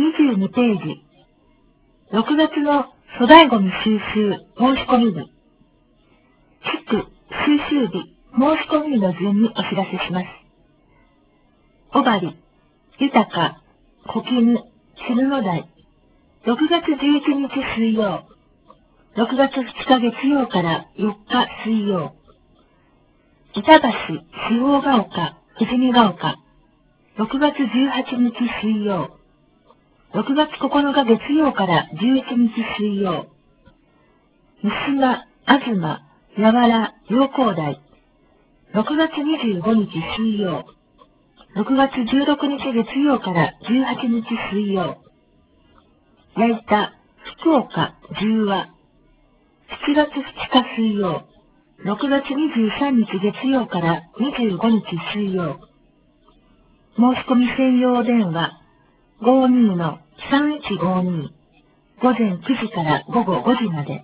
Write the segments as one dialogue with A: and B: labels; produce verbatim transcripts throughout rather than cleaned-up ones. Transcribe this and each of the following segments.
A: にじゅうにページ。ろくがつの粗大ゴミ収集申し込み日。地区収集日申し込み日の順にお知らせします。小針、豊か、小絹、鶴の台。ろくがつじゅういちにち水曜。ろくがつふつか月曜からよっか水曜。板橋、四方が丘、富士見が丘。ろくがつじゅうはちにち水曜。ろくがつここのか月曜からじゅういちにち水曜。三島、東、八原、陽光台。ろくがつにじゅうごにち水曜。ろくがつじゅうろくにち月曜からじゅうはちにち水曜。矢板、福岡、十和。しちがつふつか水曜。ろくがつにじゅうさんにち月曜からにじゅうごにち水曜。申し込み専用電話 ごーにーのさんいちごーにー 午前くじから午後ごじまで。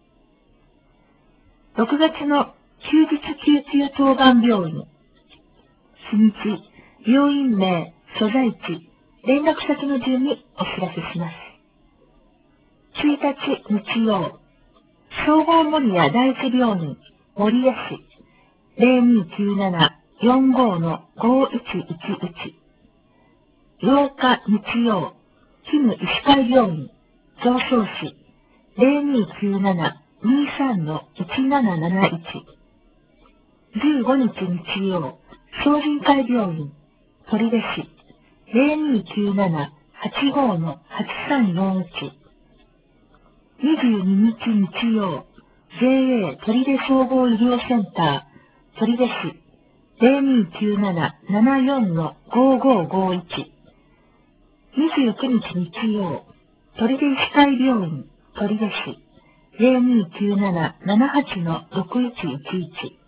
A: ろくがつの休日救急当番病院。日にち、病院名、所在地、連絡先の順にお知らせします。ついたち日曜。総合守谷第一病院、守谷市、ゼロにーきゅうなな よんごーのごーいちいちいち。ようか日曜、キム医師会病院、常総市、ゼロにーきゅうなな にーさんのいちなななないち。じゅうごにち日曜、総人会病院、取手市、ゼロにーきゅうなな はちごーのはちさんよんいち。にじゅうににち日曜、ジェーエー 取手総合医療センター、取手市、ゼロにーきゅうなな ななよんのごーごーごーいち。にじゅうくにち日曜、取手医師会病院、取手市、ゼロにーきゅうなな ななはちのろくいちいちいち。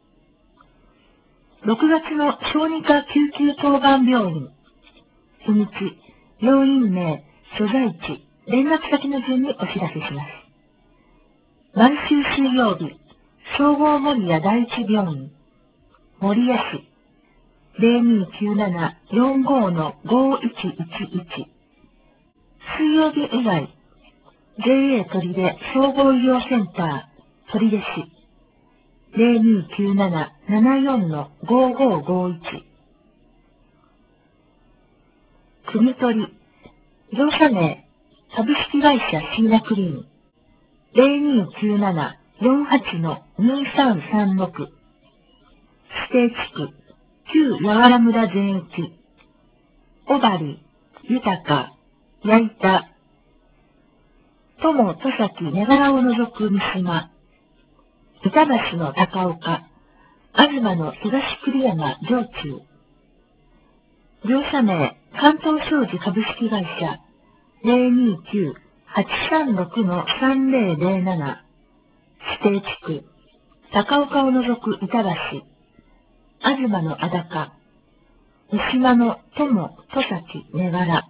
A: ろくがつの小児科救急当番病院。日にち、病院名、所在地、連絡先の順にお知らせします。毎週水曜日、総合守谷第一病院、守谷市、ゼロにーきゅうなな よんごーのごーいちいちいち。水曜日以外、ジェーエー 取手総合医療センター、取手市、ゼロにーきゅうなな ななよんのごーごーごーいち。国取り、業者名、株式会社シーナクリーン、ゼロにーきゅうなな よんはちのにーさんさんろく。指定地区、旧八原村全域、小針、豊か、矢板、友、戸崎、根柄を除く三島、板橋の高岡、東の東栗山上中。業者名、関東商事株式会社、ゼロにーきゅう はちさんろくのさんぜろぜろなな。指定地区、高岡を除く板橋、東の安高、三島の友、戸崎、根柄。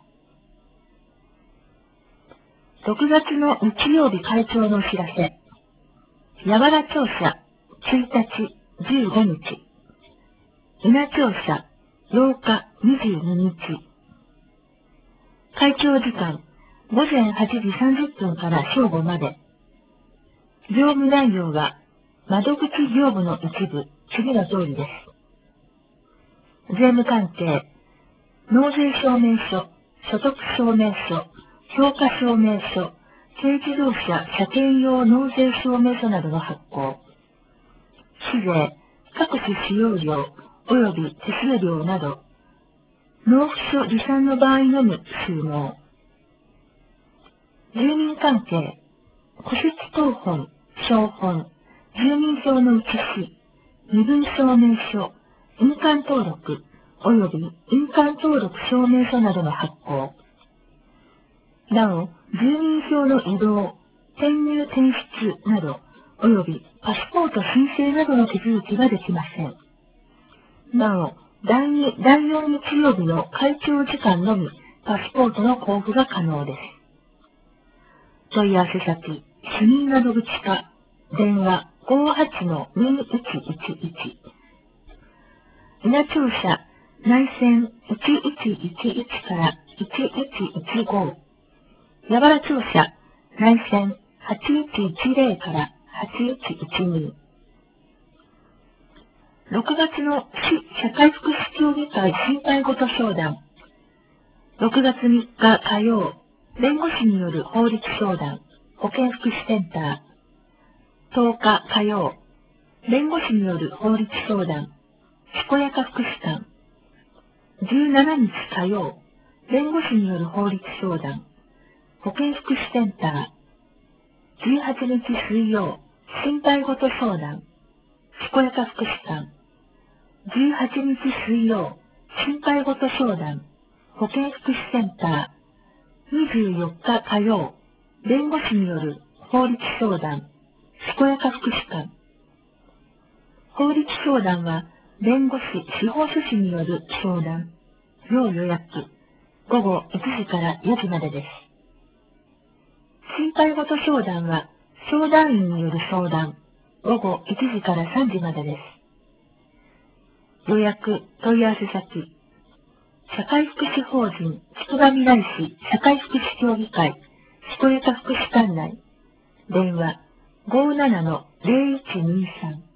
A: ろくがつの日曜日会長のお知らせ。八原庁舎、ついたち、じゅうごにち。稲庁舎、ようか、にじゅうににち。会長時間、ごぜんはちじさんじゅっぷんから正午まで。業務内容は、窓口業務の一部、次の通りです。税務関係、納税証明書、所得証明書、評価証明書、軽自動車車検用納税証明書などの発行。市税、各種使用料、及び手数料など、納付書持参の場合のみ収納。住民関係、戸籍謄本、証本、住民票の写し、身分証明書、印鑑登録、及び印鑑登録証明書などの発行。なお、住民票の移動、転入転出など、及びパスポート申請などの手続きができません。なお、だいに、だいよん日曜日の会長時間のみ、パスポートの交付が可能です。問い合わせ先、市民窓口課、電話 ごーはちのにいちいちいち。稲庁舎内線いちいちいちいちからいちいちいちご。やばら庁舎内線はちいちいちゼロからはちいちいちに。ろくがつの市社会福祉協議会心配ごと相談。ろくがつみっか火曜、弁護士による法律相談、保健福祉センター。とおか火曜、弁護士による法律相談、健やか福祉館。じゅうしちにち火曜、弁護士による法律相談、保健福祉センター。じゅうはちにち水曜、心配ごと相談、健やか福祉館。じゅうはちにち水曜、心配ごと相談、保健福祉センター。にじゅうよっか火曜、弁護士による法律相談、健やか福祉館。法律相談は、弁護士、司法書士による相談、要予約、ごごいちじからよじまでです。心配ごと相談は、相談員による相談、ごごいちじからさんじまでです。予約、問い合わせ先、社会福祉法人、つくばみらい市社会福祉協議会、健やか福祉館内、電話、ごーななのぜろいちにさん。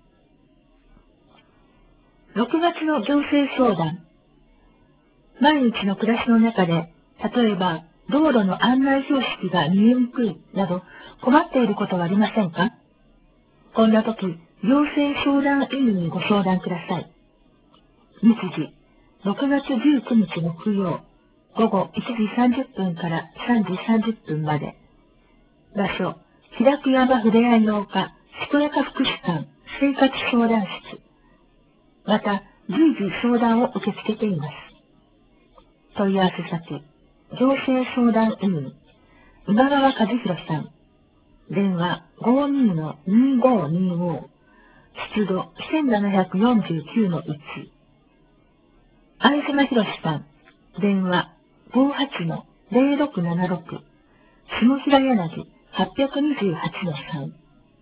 A: ろくがつの行政相談。毎日の暮らしの中で、例えば、道路の案内標識が見えにくいなど、困っていることはありませんか？こんな時、行政相談委員にご相談ください。日時、ろくがつじゅうくにち木曜、ごごいちじさんじゅっぷんからさんじさんじゅっぷんまで。場所、平久山ふれあいの丘、健やか福祉館、生活相談室。また、随時相談を受け付けています。問い合わせ先、行政相談委員、今川和弘さん。電話 ごーにーのにーごーにーごー。出土 せんななひゃくよんじゅうきゅうのいち。相島博さん。電話 ごーはちのぜろろくななろく。下平柳 はっぴゃくにじゅうはちのさん。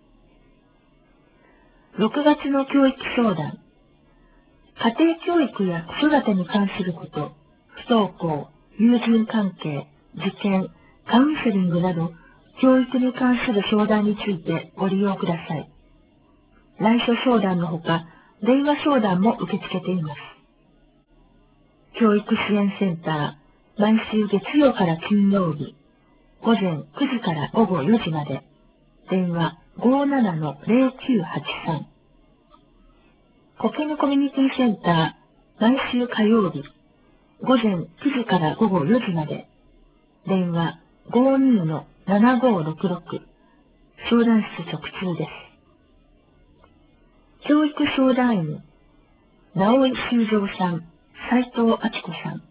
A: ろくがつの教育相談。家庭教育や子育てに関すること、不登校、友人関係、受験、カウンセリングなど、教育に関する相談についてご利用ください。来所相談のほか、電話相談も受け付けています。教育支援センター、毎週月曜から金曜日、ごぜんくじからごごよじまで、電話 ごーななのぜろきゅうはちさん。コケヌコミュニティセンター、毎週火曜日、ごぜんくじからごごよじまで、電話 ごーにーのななごーろくろく。相談室直通です。教育相談員、直井修造さん、斉藤明子さん。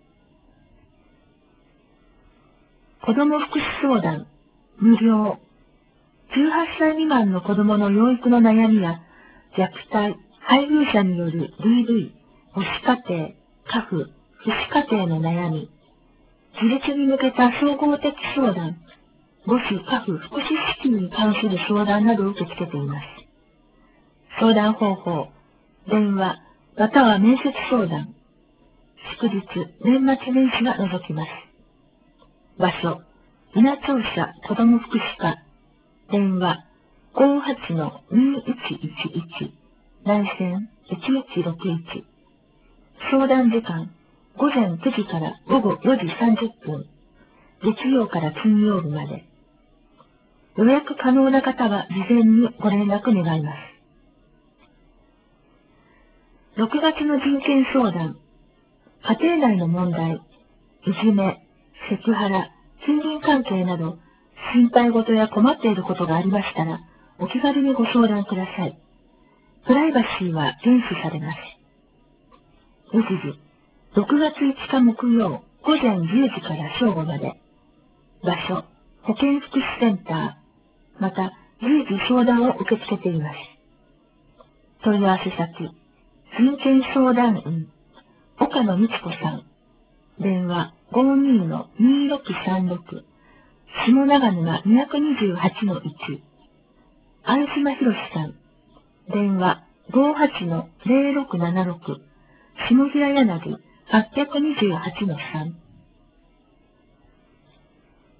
A: 子ども福祉相談、無料。じゅうはっさい未満の子どもの養育の悩みや、虐待、配偶者による ディーブイ、母子家庭、家父、父子家庭の悩み、自立に向けた総合的相談、母子家父福祉支給に関する相談などを受け付けています。相談方法、電話、または面接相談。祝日、年末年始が除きます。場所、稲庁舎子ども福祉課。電話、ごーはちのにーいちいちいち。内線いちいちろくいち。相談時間、ごぜんくじからごごよじさんじゅっぷん。月曜から金曜日まで。予約可能な方は事前にご連絡願います。ろくがつの人権相談。家庭内の問題、いじめ、セクハラ、近隣関係など、心配事や困っていることがありましたら、お気軽にご相談ください。プライバシーは厳守されます。日時、ろくがついつか木曜、ごぜんじゅうじから正午まで。場所、保健福祉センター。また、随時相談を受け付けています。問い合わせ先、人権相談員、岡野美智子さん。電話 ごーにーのにーろくさんろく。下長沼にひゃくにじゅうはちのいち。相島博さん。電話 ごーはちのぜろろくななろく。下平柳はっぴゃくにじゅうはちのさん。